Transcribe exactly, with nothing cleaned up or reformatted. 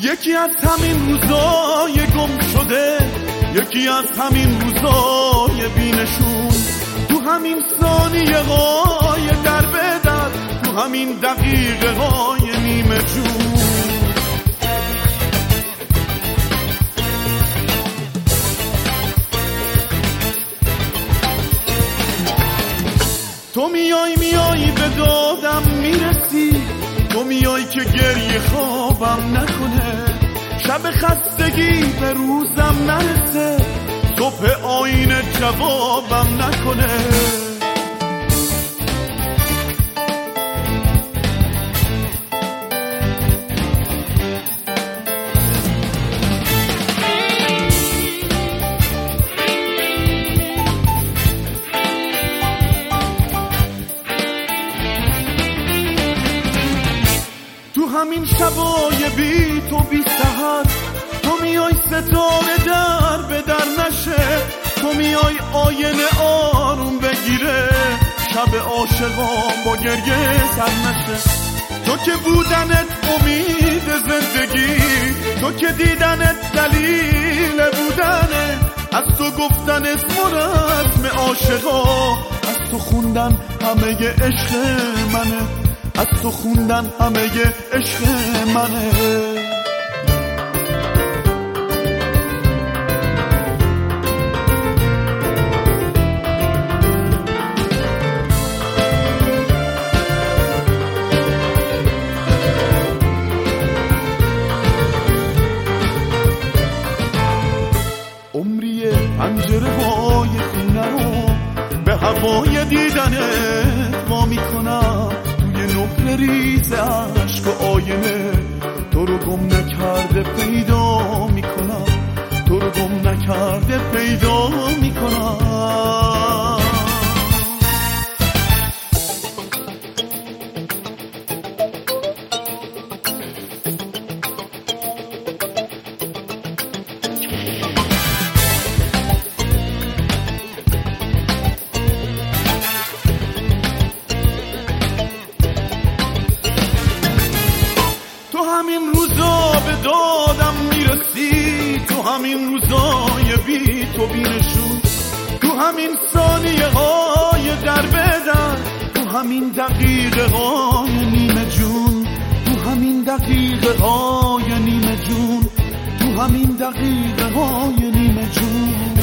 یکی از همین روزای گم شده، یکی از همین روزای بینشون، تو همین ثانیه های در به در، تو همین دقیقه های نیمه جون. تو میای میای به دادم میرسی، تو میای که گریه خوابم نکنه، شب خستگی به روزم نرسه، صبح آینه جوابم نکنه. تو همین شبای بی تو بی سحر، تو میای ستاره در به در نشه، تو میای آینه آروم بگیره، شب عاشقان با گریه سر نشه. تو که بودنت امید زندگی، تو که دیدنت دلیل بودنه، از تو گفتن اسم و رسم عاشقا، از تو خوندن همه عشق منه، از تو خوندن همه عشق منه. عمریه پنجره های خونه رو به هوای دیدنت وا میکنم، نقل ریز عشق و آینه تو رو گم نکرده پیدا میکنم، تو رو گم نکرده پیدا میکنم. تو همین روزا به دادم میرسی، تو همین روزای بی تو بینشون، تو همین ثانیه های در به در، تو همین دقیقه های نیمه جون، تو همین دقیقه های نیمه جون، تو همین دقیقه های نیمه جون.